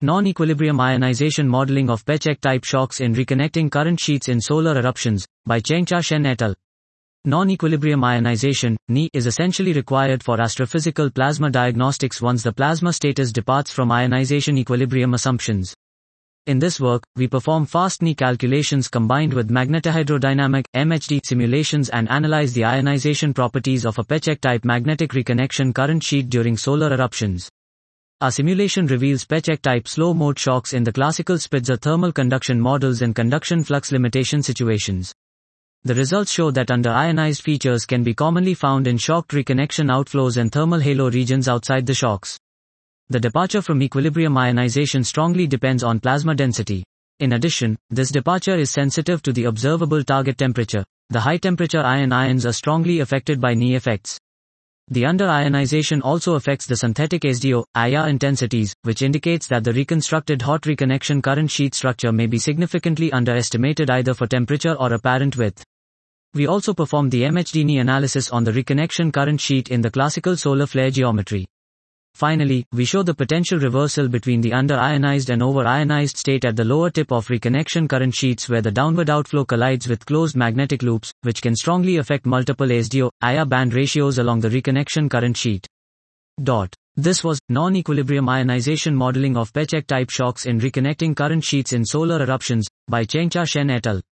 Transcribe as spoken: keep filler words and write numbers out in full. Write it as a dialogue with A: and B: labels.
A: Non-equilibrium ionization modeling of Pechek-type shocks in reconnecting current sheets in solar eruptions, by Chengcha Shen et al. Non-equilibrium ionization, N I, is essentially required for astrophysical plasma diagnostics once the plasma status departs from ionization equilibrium assumptions. In this work, we perform fast N I calculations combined with magnetohydrodynamic M H D simulations and analyze the ionization properties of a Pechek-type magnetic reconnection current sheet during solar eruptions. Our simulation reveals Pechek-type slow-mode shocks in the classical Spitzer thermal conduction models and conduction flux limitation situations. The results show that under-ionized features can be commonly found in shocked reconnection outflows and thermal halo regions outside the shocks. The departure from equilibrium ionization strongly depends on plasma density. In addition, this departure is sensitive to the observable target temperature. The high-temperature ion ions are strongly affected by N I effects. The under-ionization also affects the synthetic S D O, I R intensities, which indicates that the reconstructed hot reconnection current sheet structure may be significantly underestimated either for temperature or apparent width. We also perform the M H D N I analysis on the reconnection current sheet in the classical solar flare geometry. Finally, we show the potential reversal between the under-ionized and over-ionized state at the lower tip of reconnection current sheets where the downward outflow collides with closed magnetic loops, which can strongly affect multiple S D O, I R band ratios along the reconnection current sheet. Dot. This was Non-Equilibrium Ionization Modeling of Pechek-type shocks in reconnecting current sheets in solar eruptions, by Chengcha Shen et al.